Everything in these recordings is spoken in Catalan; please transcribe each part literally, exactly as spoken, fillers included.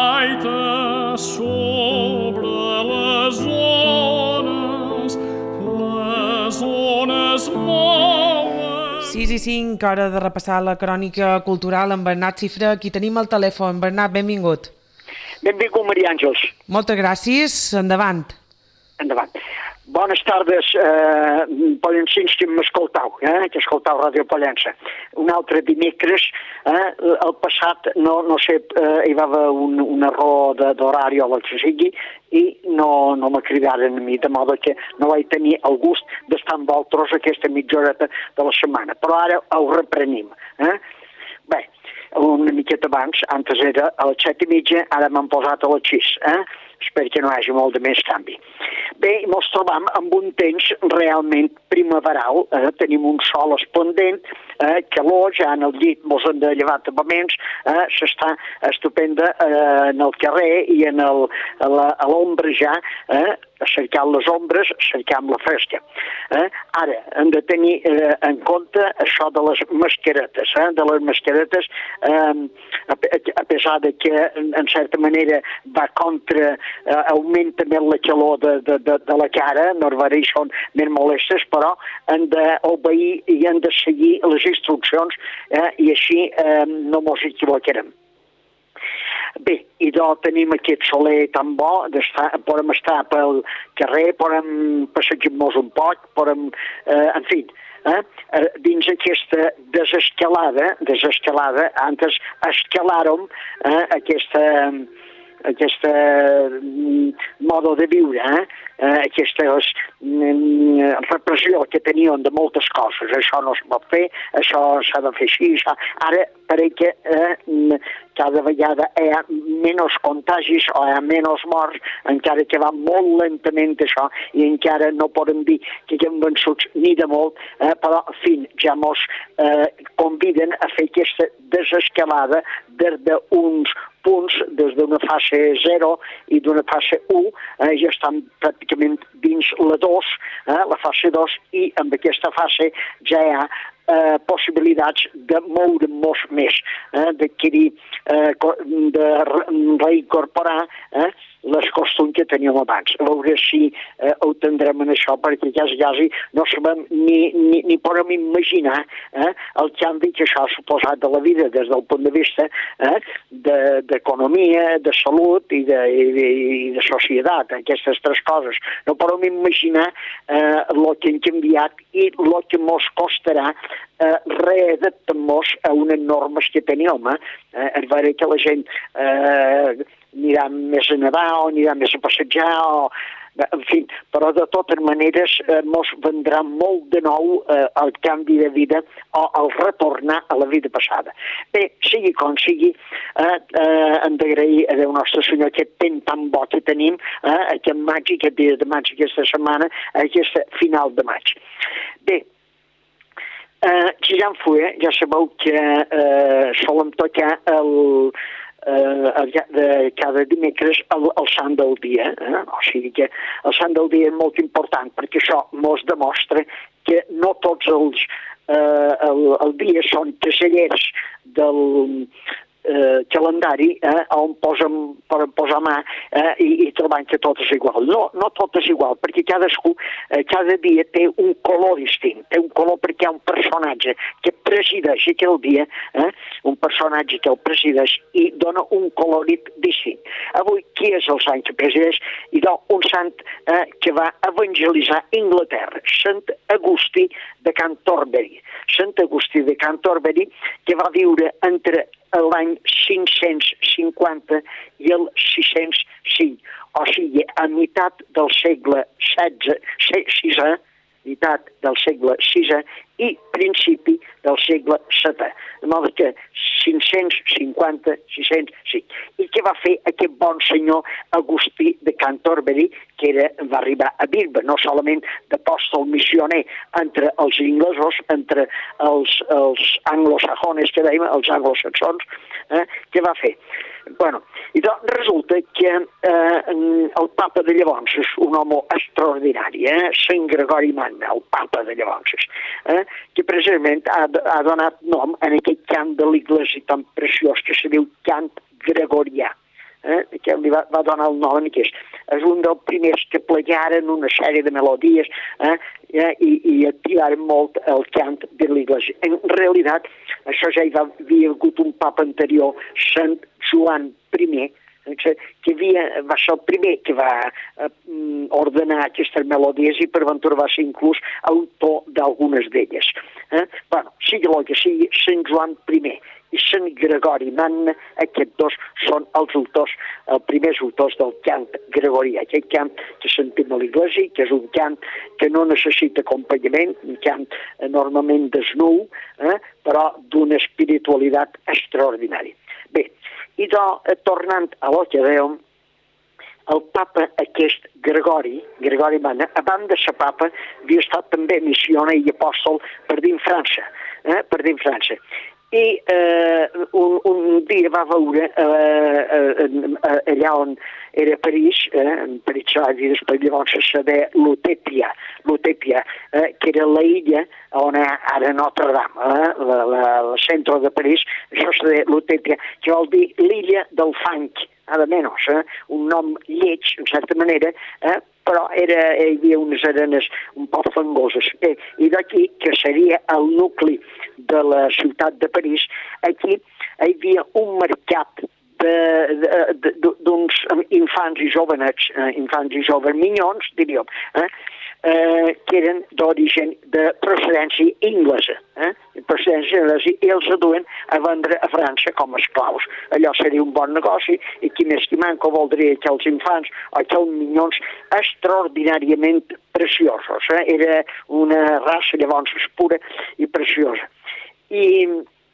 gaita sobre les ones, les ones mouen. sis i cinc, hora de repassar la crònica cultural amb Bernat Cifra. Aquí tenim el telèfon. Bernat, benvingut. Benvingut, Maria Àngels. Moltes gràcies. Endavant. Endavant. Bones tardes, eh, pollençins que m'escoltau, eh, que escoltau Ràdio Pollença. Un altre dimecres, eh, el passat, no, no sé, eh, hi va haver un, un error d'horari o el que sigui, i no, no me cridaren a mi, de modo que no vaig tenir el gust d'estar amb vosaltres aquesta mitja horeta de la setmana. Però ara ho reprenim. Eh? Bé, una miqueta abans, antes era a les set i mitja, ara m'han posat a les sis, eh? Espero que no hi hagi molt de més canvi. Bé, ens trobam amb un temps realment primaveral, eh? Tenim un sol esplendent, eh? calor, ja en el llit mos hem de llevar tapaments, eh? s'està estupenda eh? en el carrer i en el, a l'ombra ja, eh? cercant les ombres, cercant la fresca. Eh? Ara, hem de tenir eh, en compte això de les mascaretes. Eh? De les mascaretes, eh, a, a pesar de que, en certa manera, va contra, eh, augmenta més la calor de, de, de, de la cara, normalment són més molestes, però hem d'obeir i hem de seguir les instruccions eh? i així eh, no mos equivocarem. Bé, i doncs tenim aquest soler tan bo, podem estar pel carrer, podem passejar-nos un poc, podem, eh, en fi, eh, dins aquesta desescalada, desescalada, antes escalàrem eh, aquesta, aquesta modo de viure, eh? Eh, aquesta mm, repressió que tenien de moltes coses. Això no es pot fer, això s'ha de fer així, això. Ara pareix que eh, cada vegada hi ha menys contagis o hi ha menys morts, encara que va molt lentament això, i encara no podem dir que hem vençuts ni de molt, eh, però, en fi, ja mos eh, conviden a fer aquesta desescalada des d'uns punts, des d'una fase zero i d'una fase u, eh, ja estan pràcticament dins la dos, eh, la fase dos, i amb aquesta fase ja hi ha eh, possibilitats de moure-nos més, eh, d'adquirir, eh, de reincorporar eh, les costums que teníem abans. A veure si eh, ho tindrem en això, perquè quasi, quasi no sabem ni, ni, ni podem imaginar eh, el canvi que això ha suposat de la vida des del punt de vista eh, d'economia, de, de salut i de, i, de, i de societat, aquestes tres coses. No podem imaginar eh, el que hem canviat i el que ens costarà eh, readaptar-nos a unes normes que teníem. Eh? Eh, és vera que la gent eh, anirà més a nedar o anirà més a passejar o... En fi, però de totes maneres eh, mos vendrà molt de nou eh, el canvi de vida o el retornar a la vida passada. Bé, sigui com sigui, eh, eh, hem d'agrair a Déu Nostre Senyor aquest temps tan bo que tenim, eh, aquest maig, aquest dia de maig, aquesta setmana, aquesta final de maig. Bé, eh, si ja en fui, ja sabeu que eh, solem tocar el... Uh, de cada dimecres el, el sant del dia, eh? O sigui que el sant del dia és molt important perquè això mos demostra que no tots els uh, el, el dia són casellers del eh, calendari eh, on posem, podem posar mà eh, i, i trobant que tot és igual. No, no tot és igual, perquè cadascú, eh, cada dia té un color distint, té un color perquè hi ha un personatge que presideix aquell dia, eh, un personatge que el presideix i dona un colorit distint. Avui, qui és el sant que presideix? I doncs un sant eh, que va evangelitzar Inglaterra, Sant Agustí de Canterbury. Sant Agustí de Canterbury, que va viure entre l'any cinc-cents cinquanta i el sis-cents cinc, o sigui, a meitat del segle setze, sisè, meitat del segle sisè i principi del segle setè. De modo que cinc-cents cinquanta, sis-cents cinc. I què va fer aquest bon senyor Agustí de Canterbury, que era, va arribar a Birba, no solament d'apòstol missioner entre els inglesos, entre els, els anglosajones, que dèiem, els anglosaxons, eh, què va fer? Bueno, i doncs resulta que eh, el papa de llavors és un home extraordinari, eh? Sant Gregori Magna, el papa de llavors, eh? que precisament ha, ha donat nom en aquest cant de l'Iglésia tan preciós que se diu cant gregorià. eh, que li va, va donar el nom aquest. És un dels primers que plagiaren una sèrie de melodies eh, i, i activaren molt el cant de l'Església. En realitat, això ja hi va, havia hagut un papa anterior, Sant Joan primer, que havia, va ser el primer que va eh, ordenar aquestes melodies i per ventura va ser inclús autor d'algunes d'elles. Eh? Bueno, sigui el que sigui, Sant Joan primer i Sant Gregori Magna, aquests dos són els autors, els primers autors del cant gregorià, aquest cant que sentim a l'Església, que és un cant que no necessita acompanyament, un cant enormement desnu, eh? però d'una espiritualitat extraordinària. Bé, i de, tornant a lo que dèiem, el papa aquest Gregori, Gregori Magna, abans de ser papa, havia estat també missioner i apòstol per dins França, eh? per dins França. I eh, un, un dia va veure eh, eh, allà on era París, eh, en París i després llavors se deia l'Utèpia, l'Utèpia, eh, que era l'illa on ara Notre Dame, eh, la, la, el centre de París, això se deia l'Utèpia, que vol dir l'illa del fang, a de menys, eh, un nom lleig, en certa manera, eh, però era, hi havia unes arenes un poc fangoses. Eh, I d'aquí, que seria el nucli de la ciutat de París, aquí hi havia un mercat d'uns infants i jovenets, eh, infants i joves minyons, diríem, eh, eh, que eren d'origen de procedència inglesa, eh, procedència inglesa, i els aduen a vendre a França com a esclaus. Allò seria un bon negoci, i qui més qui manco voldria que els infants o que els minyons extraordinàriament preciosos. Eh? Era una raça llavors pura i preciosa. I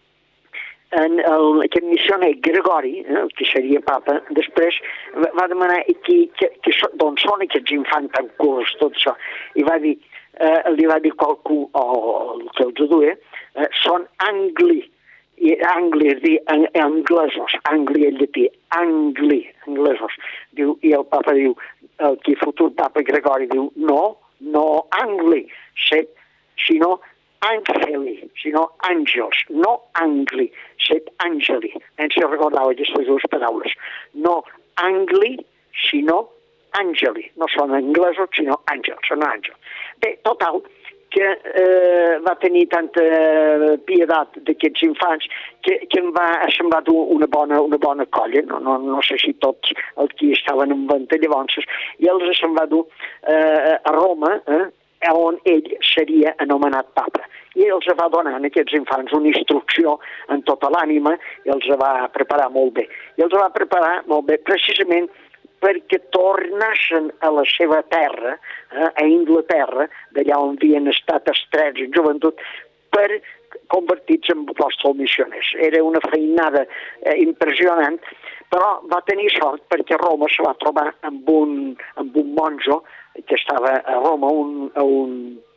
en el, aquest missioner Gregori, eh, que seria papa, després va demanar qui, que, que, d'on són aquests infants tan curts, tot això, i va dir, eh, li va dir qualcú, o el que els duia, eh, són angli, i angli és dir ang, anglesos, angli en llatí, angli, anglesos, diu, i el papa diu, el que futur papa Gregori diu, no, no angli, set, sinó Angeli, sinó àngels, no angli, set angeli. Ens recordava aquestes dues paraules. No angli, sinó angeli. No són anglesos, sinó àngels, són àngels. Bé, total, que eh, va tenir tanta piedat d'aquests infants que, que em va semblar una bona, una bona colla, no, no, no sé si tots els que estaven en venta llavors, i els se'n va dur eh, a Roma, eh, on ell seria anomenat papa. I els va donar a aquests infants una instrucció en tota l'ànima i els va preparar molt bé. I els va preparar molt bé precisament perquè tornessin a la seva terra, eh, a Inglaterra, d'allà on havien estat estrets en joventut, per convertir-se en apòstols missioners. Era una feinada eh, impressionant, però va tenir sort perquè a Roma se va trobar amb un, amb un monjo que estava a Roma, un, a un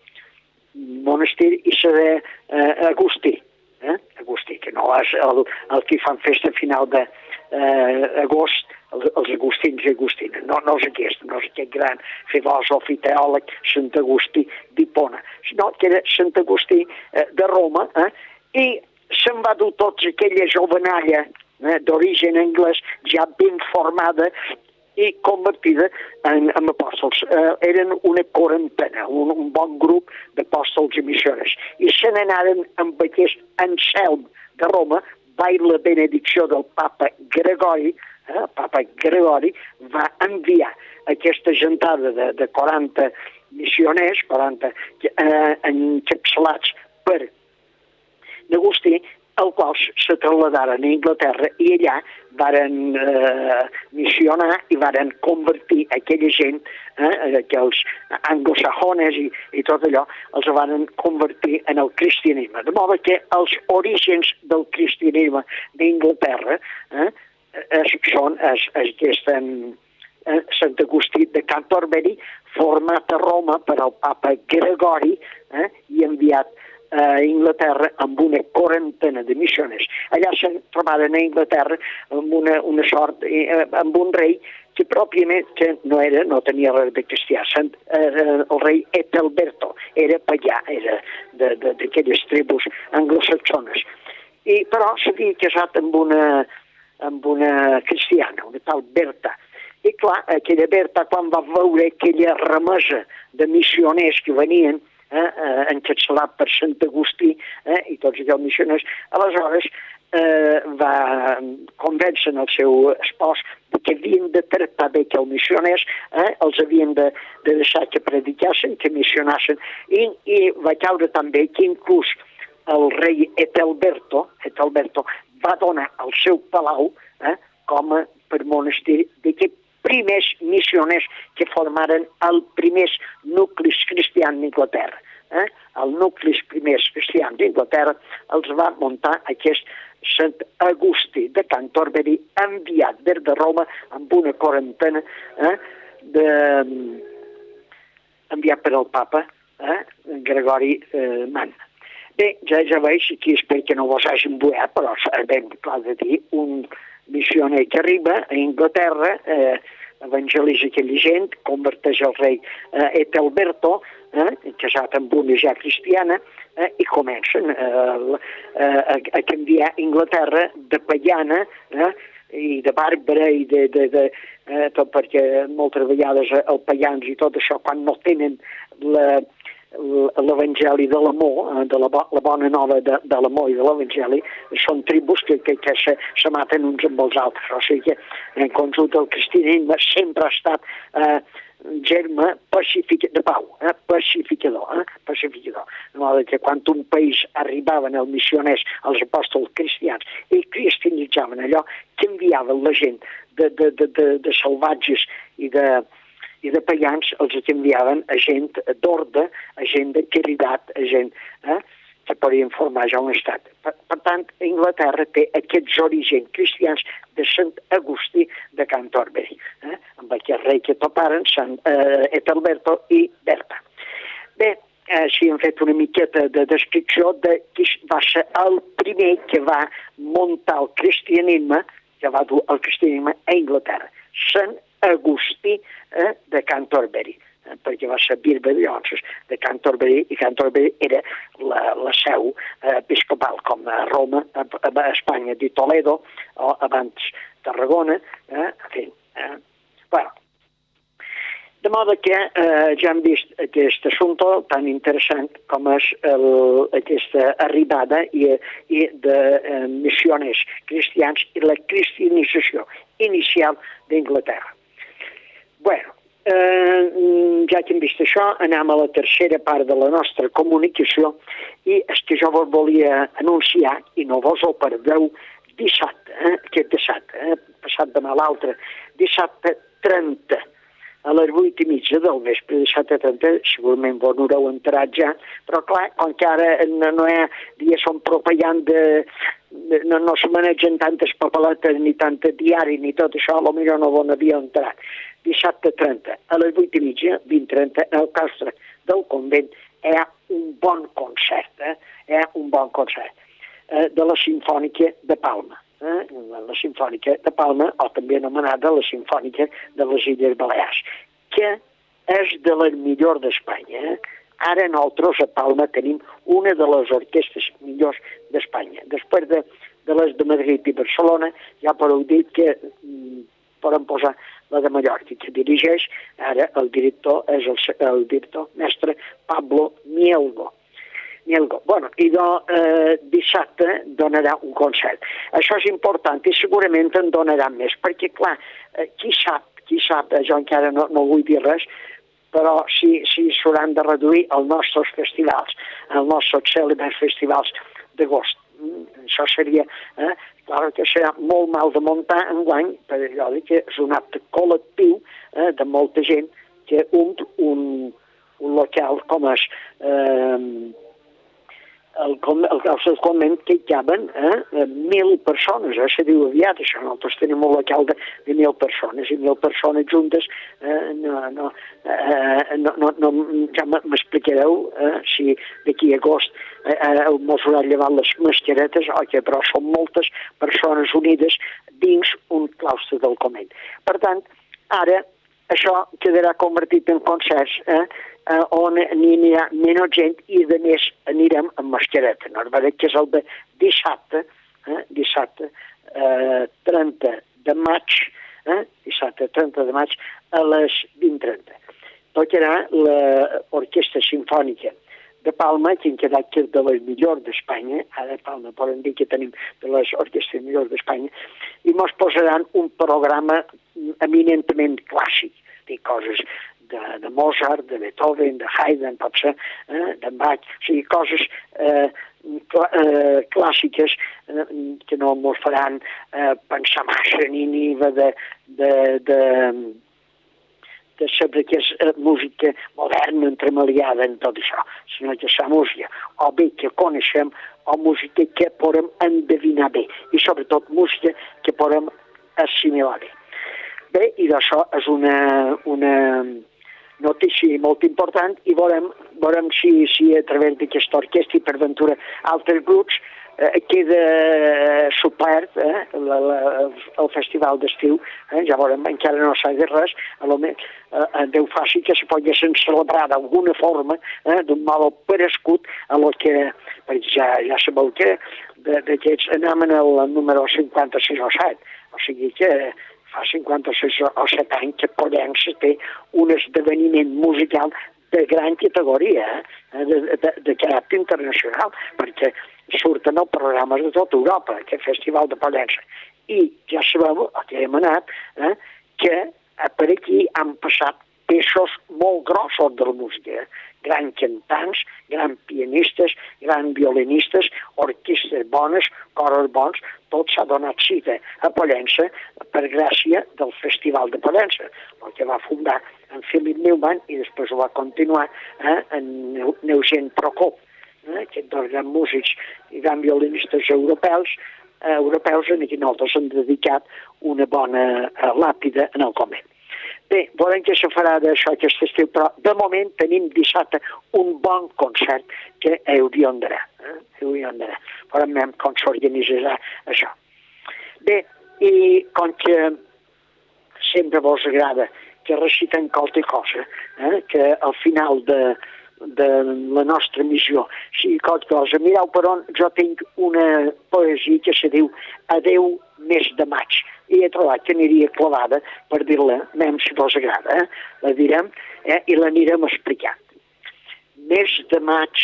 monestir, i se deia eh, Agustí, eh? Agustí, que no és el, el que fan festa a final d'agost, eh, els, els agustins i agustines, no, no és aquest, no és aquest gran filòsof i teòleg Sant Agustí d'Hipona, sinó que era Sant Agustí eh, de Roma, eh? I se'n va dur tots aquella jovenalla eh, d'origen anglès ja ben formada i convertida en, en apòstols. Eh, eren una quarantena, un, un bon grup d'apòstols i missioners. I se n'anaren amb aquest Anselm de Roma, va la benedicció del papa Gregori, eh, papa Gregori va enviar aquesta gentada de, de quaranta missioners, quaranta eh, encapçalats per Agustí, el qual se trasladaren a Inglaterra i allà varen eh, missionar i varen convertir aquella gent, eh, aquells anglosajones i, i tot allò, els varen convertir en el cristianisme. De modo que els orígens del cristianisme d'Inglaterra eh, es, són es, es, estan eh, Sant Agustí de Canterbury, format a Roma per al papa Gregori eh, i enviat a Inglaterra amb una quarantena de missioners. Allà se'n trobaren a Inglaterra amb una, una sort, eh, amb un rei que pròpiament que no era, no tenia res de cristià. Sant, eh, el rei Ethelberto era pagà, era d'aquelles tribus anglosaxones. I, però s'havia casat amb una, amb una cristiana, una tal Berta. I clar, aquella Berta, quan va veure aquella remesa de missioners que venien, eh, eh, encapçalat per Sant Agustí, eh, i tots aquells missioners, aleshores eh, va convèncer el seu espòs que havien de tractar bé que els missioners, eh, els havien de, de deixar que predicassin, que missionassin, i, i va caure també que inclús el rei Etelberto, Etelberto va donar el seu palau eh, com a per monestir d'aquests primers missioners que formaren els primers nuclis cristians d'Inglaterra. Eh? Els nuclis primers cristians d'Inglaterra els va muntar aquest Sant Agustí de Canterbury, enviat des de Roma amb una quarantena eh, de, enviat per al papa eh, Gregori eh, Magna. Bé, ja, ja veig, aquí espero que no vos hagin buat, però ben clar de dir, un missioner que arriba a Inglaterra, eh, evangelitza aquella gent, converteix el rei eh, Etelberto, eh, casat amb una ja cristiana, eh, i comencen eh, a, a canviar Inglaterra de pagana eh, i de bàrbara i de, de, de eh, tot perquè moltes vegades els pagans i tot això quan no tenen la l'Evangeli de l'amor, de la, bo, la bona nova de, de l'amor i de l'Evangeli, són tribus que, que, que se, se maten uns amb els altres. O sigui que, en conjunt, el cristianisme sempre ha estat eh, germe pacificador, de pau, eh, pacificador, eh, pacificador. De modo que quan un país arribaven els missioners, els apòstols cristians, i cristianitzaven allò, canviaven la gent de, de, de, de, de salvatges i de i de pagans els enviaven a gent d'ordre, a gent de caritat, a gent eh, que podien formar ja un estat. Per, per tant, Inglaterra té aquests orígens cristians de Sant Agustí de Canterbury, eh, amb aquest rei que toparen, Sant eh, Etelberto i Berta. Bé, eh, si hem fet una miqueta de descripció de qui va ser el primer que va muntar el cristianisme, que va dur el cristianisme a Inglaterra. Sant Agustí eh, de Canterbury, eh, perquè va ser bisbe de Llavors de Canterbury, i Canterbury era la, la seu eh, episcopal, com a Roma, a, a Espanya, de Toledo, o abans Tarragona, eh, en fi. Eh, bueno. De modo que eh, ja hem vist aquest assumpte tan interessant com és el, aquesta arribada i, i de eh, missioners cristians i la cristianització inicial d'Inglaterra. Bueno, eh, ja que hem vist això, anem a la tercera part de la nostra comunicació i és que jo vos volia anunciar, i no vos ho perdeu, dissabte, eh, aquest dissabte, eh, passat demà l'altre, dissabte trenta, a les vuit i mitja del vespre, dissabte trenta, segurament vos n'haureu entrat ja, però clar, com que ara no, no hi ha dies on propaganda, de, no, no se manegen tantes papeletes, ni tant diari, ni tot això, potser no vos n'havia entrat. Dissabte trenta, a les vuit i mitja, vint trenta, al claustre del convent, hi ha un bon concert, eh? Hi ha un bon concert eh, de la Simfònica de Palma. Eh? La Simfònica de Palma, o també anomenada la Simfònica de les Illes Balears, que és de les millors d'Espanya. Eh? Ara nosaltres a Palma tenim una de les orquestres millors d'Espanya. Després de, de les de Madrid i Barcelona, ja podeu dir que mm, poden posar la de Mallorca, que dirigeix, ara el director és el, el director mestre Pablo Mielgo. Mielgo. Bueno, i de, eh, dissabte donarà un concert. Això és important i segurament en donarà més, perquè clar, eh, qui sap, qui sap, eh, jo encara no, no vull dir res, però si, si s'hauran de reduir els nostres festivals, els nostres cèlebres festivals d'agost. Mm, això seria, eh, clar que serà molt mal de muntar enguany, per allò que és un acte col·lectiu eh, de molta gent que un, un, un local com és eh, el, el, el convent que hi caben eh, mil persones, eh, se diu aviat això, nosaltres tenim un local de, de mil persones, i mil persones juntes, eh, no, no, eh, no, no, no, ja m'explicareu eh, si d'aquí a agost eh, eh, mos haurà llevat les mascaretes, oi que però són moltes persones unides dins un claustre del convent. Per tant, ara això quedarà convertit en concerts, eh, Uh, on n'hi anirà menys gent i de més anirem amb mascareta. No? Que és el de dissabte, eh, dissabte eh, trenta de maig eh? dissabte trenta de maig a les vint i trenta. Tocarà l'Orquestra Simfònica de Palma, que hem quedat que és de les millors d'Espanya, ara a Palma poden dir que tenim de les orquestres millors d'Espanya, i mos posaran un programa eminentment clàssic, de coses de, de Mozart, de Beethoven, de Haydn, pot ser, eh, d'en Bach, o sigui, coses eh, cl eh, clàssiques eh, que no mos faran eh, pensar massa ni ni de, de, de de saber que és eh, música moderna, entremaliada en tot això, sinó que és la música, o bé que coneixem, o música que podem endevinar bé, i sobretot música que podem assimilar bé. Bé, i d'això és una, una notícia molt important, i veurem, veurem si, si a través d'aquesta orquestra i per ventura altres grups eh, queda suplert eh, la, la, el festival d'estiu, eh, ja veurem, encara no s'ha de res, a lo més eh, Déu faci que se poguessin celebrar d'alguna forma, eh, d'un modo parescut a lo que, perquè ja, ja sabeu que d'aquests anem en el número cinquanta-sis o set, o sigui que fa cinquanta-sis o set anys que Pollença té un esdeveniment musical de gran categoria, eh, de, de, de caràcter internacional, perquè surten els programes de tota Europa, aquest festival de Pollença. I ja sabeu, que hem anat, eh, que per aquí han passat pesos molt grossos de la música, eh? Grans cantants, grans pianistes, grans violinistes, orquestres bones, cors bons, tot s'ha donat cita a Pollença per gràcia del Festival de Pollença, el que va fundar en Philip Newman i després ho va continuar eh, en Eugen Prokop, eh, aquests dos grans músics i grans violinistes europeus, eh, europeus en qui nosaltres hem dedicat una bona eh, làpida en el convent. Bé, veurem què se farà d'això aquest estiu, però de moment tenim dissabte un bon concert que heu d'iondarà. Eh? Heu d'iondarà. Veurem com s'organitzarà això. Bé, i com que sempre vos agrada que recitem qualque cosa, eh? Que al final de, de la nostra missió sigui qualque cosa. Mireu, però jo tinc una poesia que se diu Adeu mes de maig, i he trobat que aniria clavada per dir-la, mem si vos agrada, eh? La direm eh? i l'anirem explicant. Mes de maig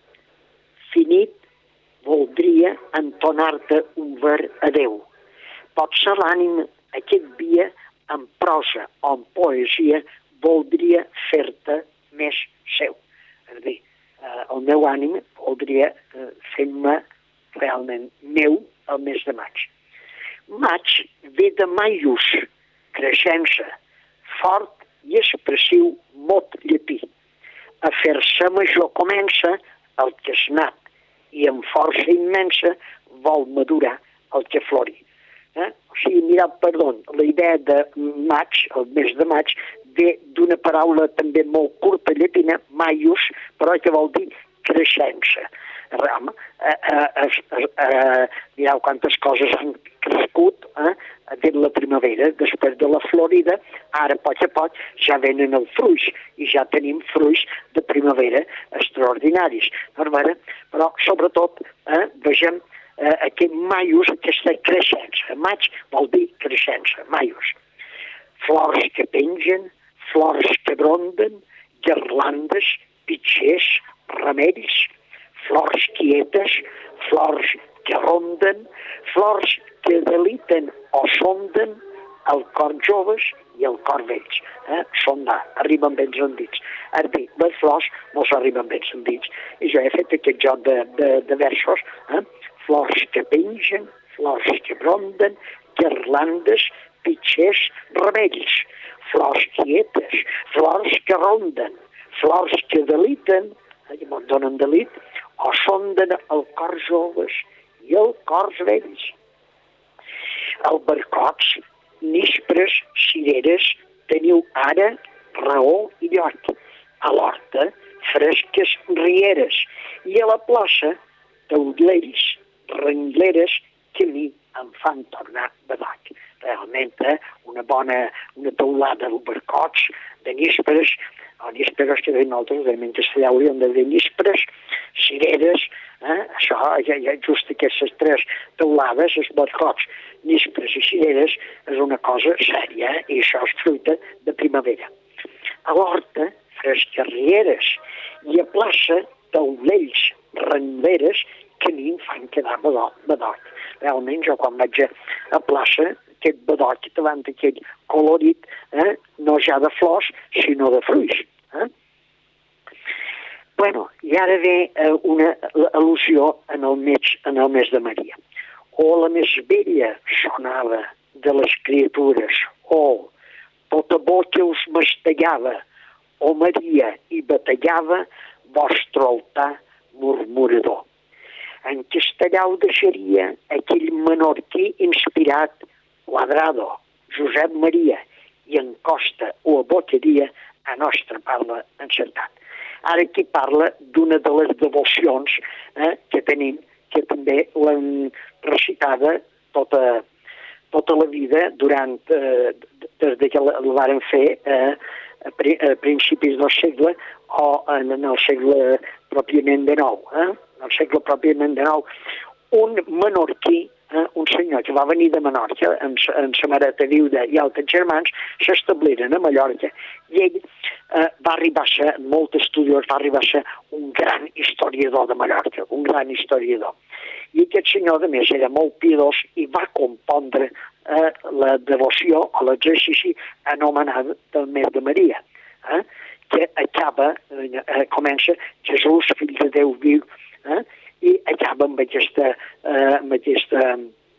finit voldria entonar-te un ver adeu. Pot ser l'ànima aquest dia en prosa o en poesia voldria fer-te més seu. És a dir, eh, el meu ànima voldria eh, fer-me realment meu el mes de maig. Maig ve de maius, creixença, fort i expressiu mot llatí. A fer-se major comença el que és nat i amb força immensa vol madurar el que flori. Eh? O sigui, mireu, perdó, la idea de maig, el mes de maig, ve d'una paraula també molt curta llatina, maius, però que vol dir creixença. Ram, eh, eh, eh, eh, mireu quantes coses han crescut eh, de la primavera, després de la florida, ara a poc a poc ja venen els fruits i ja tenim fruits de primavera extraordinaris. Però sobretot eh, vegem eh, aquest maius, aquesta creixença. Maig vol dir creixença, maius. Flors que pengen, flors que bronden, guirlandes, pitxers, remeis, flors quietes, flors que ronden, flors que deliten o sonden el cor joves i el cor vells. Eh? Sondar, arriben ben sentits. Ara bé, les flors no s'arriben ben sentits. I jo he fet aquest joc de, de, de versos. Eh? Flors que pengen, flors que bronden, guirlandes, pitxers, remeis, flors quietes, flors que ronden, flors que deliten, que me'n donen delit, o sonden el cor joves i el cor vells. Albercots, nispres, cireres, teniu ara raó i lloc. A l'horta, fresques rieres, i a la plaça, taulells, rengleres, que a mi em fan tornar badoc. Realment, eh, una bona una teulada d'albercots, de nispres, o nísperes que deien altres, deien castellà haurien de dir nísperes, cireres, eh? Això, ja, ja, just aquestes tres teulades, els barcots, nísperes i cireres, és una cosa sèria, eh? I això és fruita de primavera. A l'horta, frescarrieres, i a plaça, taulells, renderes, que a mi em fan quedar badot, badot. Realment, jo quan vaig a plaça, aquest badot davant d'aquell colorit, eh, no ja de flors, sinó de fruits. Eh? Bueno, i ara ve eh, una al·lusió en el, mes, en el mes de Maria. O la més vella sonava de les criatures, o tota boca us mastegava, o Maria hi batallava, vostre altar murmurador. En castellà ho deixaria aquell menorquí inspirat, Quadrado, Josep Maria, i en Costa ho abocaria a nostra parla encertat. Ara aquí parla d'una de les devocions eh, que tenim, que també l'han recitada tota, tota la vida durant, eh, des que la varen fer eh, a, pri, a principis del segle o en, en el segle pròpiament de nou. Eh? En el segle pròpiament de nou. Un menorquí, eh, un senyor que va venir de Menorca, amb, amb sa mareta viuda i altres germans, s'establiren a Mallorca i ell eh, va arribar a ser, molt estudiós, va arribar a ser un gran historiador de Mallorca, un gran historiador. I aquest senyor, a més, era molt piadós i va compondre eh, la devoció o l'exercici anomenat del mes de Maria, eh, que acaba, eh, comença Jesús, fill de Déu viu, eh, i acaba amb aquesta, eh, amb aquesta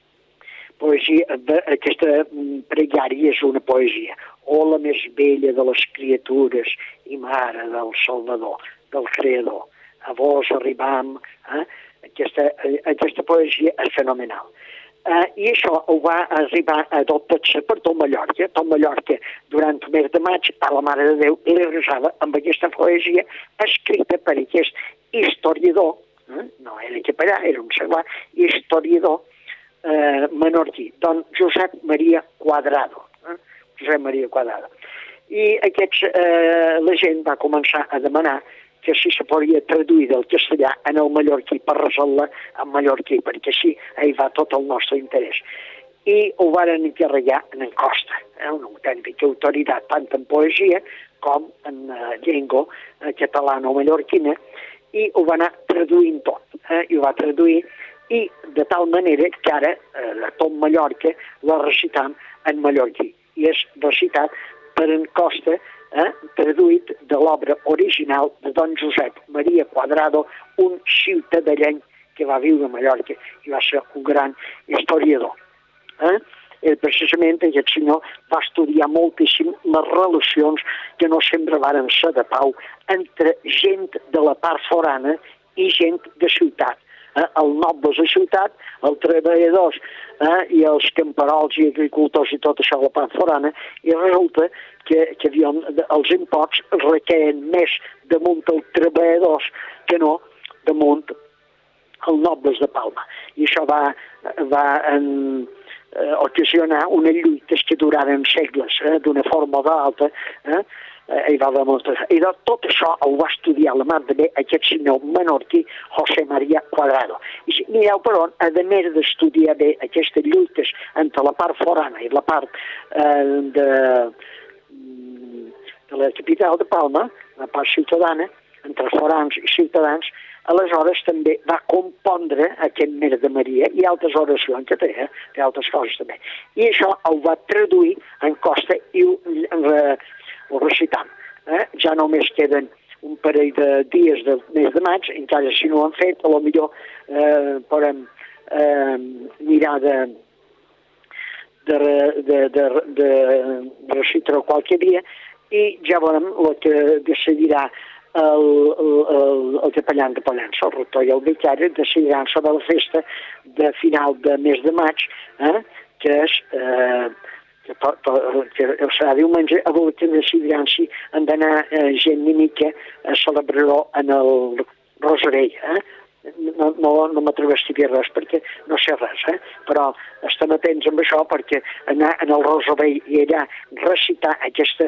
poesia, aquesta pregària és una poesia. O la més vella de les criatures i mare del Salvador, del Creador. A vos arribam, eh? aquesta, aquesta poesia és fenomenal. Eh, I això ho va arribar a adoptar-se per tot Mallorca. Tot Mallorca, durant el mes de maig, a la Mare de Déu li resava amb aquesta poesia escrita per aquest historiador, eh? no era capellà, era un seglar, historiador eh, menorquí, don Josep Maria Quadrado. Eh? Josep Maria Quadrado. I aquests, eh, la gent va començar a demanar que si se podia traduir del castellà en el mallorquí per resol·la en mallorquí, perquè així hi va tot el nostre interès. I ho van encarregar en en Costa, eh, una autèntica autoritat tant en poesia com en uh, llengua uh, catalana o mallorquina, i ho va anar traduint tot, eh, i ho va traduir, i de tal manera que ara eh, a tot Mallorca la recitam en mallorquí, i és recitat per en Costa, eh, traduït de l'obra original de don Josep Maria Quadrado, un ciutadelleny que va viure a Mallorca i va ser un gran historiador. Eh? Eh, precisament aquest senyor va estudiar moltíssim les relacions que no sempre varen ser de pau entre gent de la part forana i gent de ciutat. Eh, els nobles de ciutat, els treballadors eh, i els camperols i agricultors i tot això a la part forana, i resulta que, que havien, els imposts requeien més damunt els treballadors que no damunt els nobles de Palma. I això va, va en, eh, ocasionar unes lluites que duraren segles, eh, d'una forma o d'altra, eh, eh, hi va haver moltes... I de tot això ho va estudiar la mà de bé aquest senyor menorquí, José María Quadrado. I si mireu per on, a més d'estudiar bé aquestes lluites entre la part forana i la part eh, de, de la capital de Palma, la part ciutadana, entre forans i ciutadans, aleshores també va compondre aquest mes de Maria i altres oracions que té, eh? té altres coses també. I això ho va traduir en Costa i ho, ho recitam. Eh? Ja només queden un parell de dies del mes de maig, encara si no ho han fet, a lo millor eh, podem eh, mirar de, de, de, de, de recitar-ho qualque dia i ja veurem el que decidirà el, el, el, el capellà de Pollença, el rector i el vicari, decidiran sobre la festa de final de mes de maig, eh, que és eh, que, to, to, que serà diumenge, a veure que decidiran si han d'anar eh, gent ni mica a celebrar-ho en el Rosarell. Eh? No, no, no m'atreveixo a dir res perquè no sé res, eh? Però estem atents amb això perquè anar en el Rosarell i allà recitar aquesta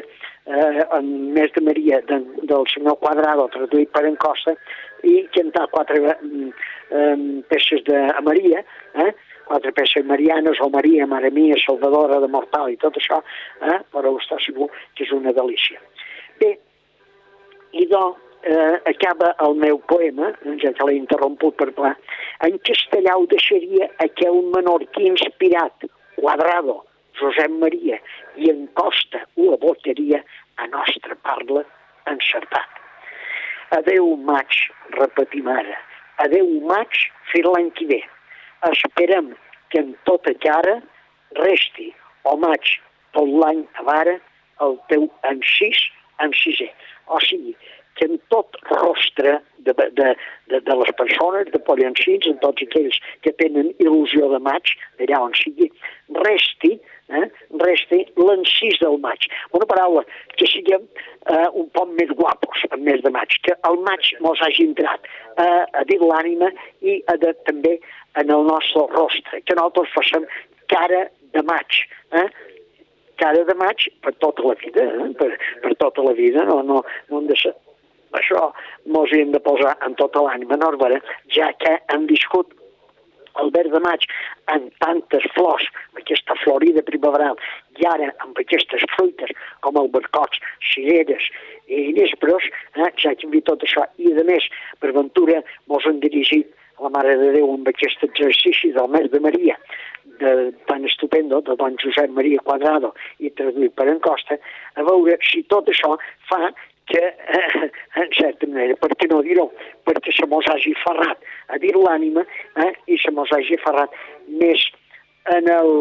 eh, en Mes de Maria de, del senyor Quadrado, traduït per en Costa, i cantar quatre eh, peces de a Maria, eh? quatre peces marianes, o Maria, Mare Mia, Salvadora de Mortal i tot això, eh? però està segur que és una delícia. Bé, i doncs eh, acaba el meu poema, ja que l'he interromput per pla, en castellà ho deixaria aquell menorquí inspirat, Quadrado, Josep Maria, i en Costa ho abocaria a nostra parla encertat. Adeu maig, repetim ara, adeu maig fins l'any que ve. Esperem que en tota cara resti, o maig tot l'any a vara, el teu encís en sisè. O sigui, que en tot rostre de, de, de, de les persones, de pollencins, en tots aquells que tenen il·lusió de maig, d'allà on sigui, resti, eh, resti l'encís del maig. Una paraula, que siguem eh, un poc més guapos en mes de maig, que el maig mos hagi entrat eh, a dir l'ànima i a de, també en el nostre rostre, que nosaltres facem cara de maig, eh? cara de maig per tota la vida, eh? per, per tota la vida, no, no, no hem de ser... Això mos hi hem de posar en tota l'ànima nòrvera, ja que hem viscut el verd de maig amb tantes flors, aquesta florida primaveral, i ara amb aquestes fruites com albercots, cireres i nespres, eh? ja que hem vist tot això, i a més, per ventura, mos hem dirigit a la Mare de Déu amb aquest exercici del mes de Maria, de, tan estupendo, de don Josep Maria Quadrado i traduït per en Costa, a veure si tot això fa que, eh, en certa manera, per què no dir-ho, perquè se mos hagi ferrat a dir l'ànima eh, i se mos hagi ferrat més en el,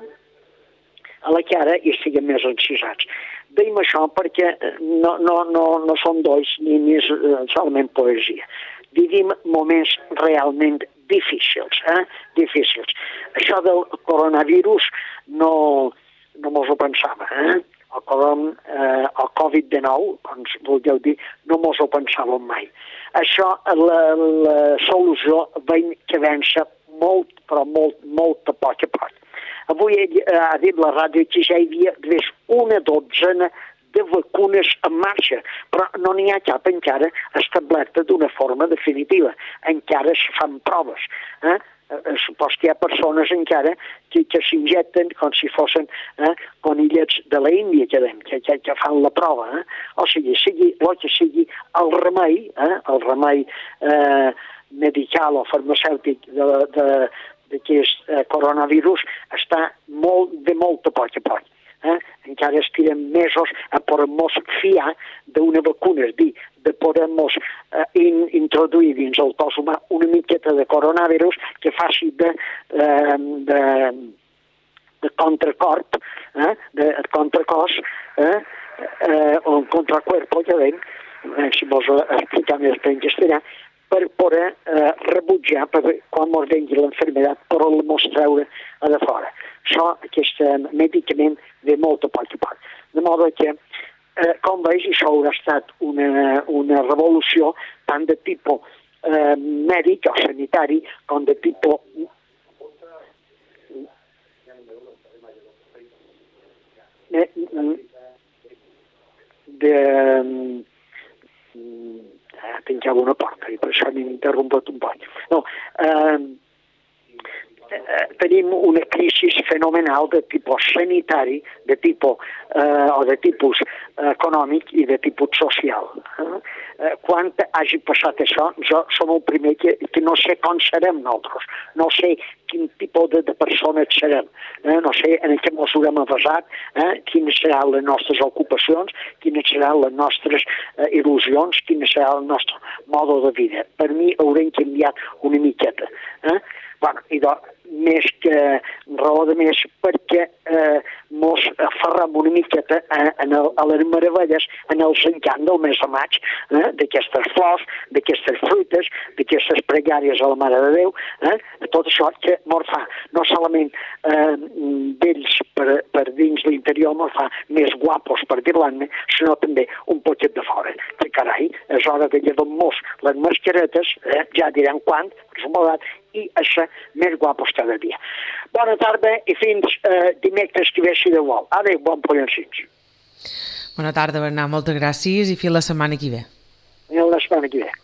a la cara i estiguem més encisats. Deim això perquè no, no, no, no són dolls ni més eh, solament poesia. Vivim moments realment difícils, eh? difícils. Això del coronavirus no, no mos ho pensava, eh? El, coron, eh, el covid dinou, com vulgueu dir, no mos ho pensàvem mai. Això, la, la solució veiem que vença molt, però molt, molt a poc a poc. Avui ell eh, ha dit la ràdio que ja hi havia una dotzena de vacunes en marxa, però no n'hi ha cap encara establerta d'una forma definitiva. Encara es fan proves. Eh? Supos que hi ha persones encara que, que s'injecten com si fossin eh, conillets de la Índia, que, que, que, que fan la prova. Eh? O sigui, sigui el que sigui, el remei, eh, el remei eh, medical o farmacèutic d'aquest eh, coronavirus està molt, de molt a poc a poc. Eh? Encara estirem mesos a poder-nos fiar d'una vacuna, és dir, de poder-nos eh, in, introduir dins el cos humà una miqueta de coronavirus que faci de, eh, de, de contracorp, eh? de contracos, eh? eh, o un contracuerpo, ja veiem, eh, si mos ho explicar més en castellà, per poder eh, rebutjar, per quan mos vengui l'enfermedad, però la mos treure a de fora. Això, aquest medicament, ve molt a poc a poc. De modo que, eh, com veus, això haurà estat una, una revolució tant de tipus eh, mèdic o sanitari com de tipus de... Eh, tancava una porta i per això m'he interromput un poc. No, eh, eh, tenim una crisi fenomenal de tipus sanitari, de tipus, eh, o de tipus econòmic i de tipus social. Eh? Eh, quan hagi passat això, jo som el primer que, que no sé com serem nosaltres, no sé quin tipus de, de persones serem, eh? no sé en què ens haurem avasat, eh? quines seran les nostres ocupacions, quines seran les nostres eh, il·lusions, quin serà el nostre mode de vida. Per mi haurem canviat una miqueta. Eh? Bueno, i doncs, més que raó de més, perquè eh, mos aferram una miqueta a, a, a les meravelles, en el encant del mes de maig, eh, d'aquestes flors, d'aquestes fruites, d'aquestes pregàries a la Mare de Déu, eh, tot això que mos fa no solament eh, vells per, per dins l'interior, mos fa més guapos per dir-ne, sinó també un poquet de fora. Que carai, és hora de llevar-nos les mascaretes, eh, ja direm quan, i això més guapos cada dia. Bona tarda i fins eh, dimecres que ve si de vol. Adéu, bon pollencins. Bona tarda, Bernat, moltes gràcies i fins la setmana que ve. Fins la setmana que ve.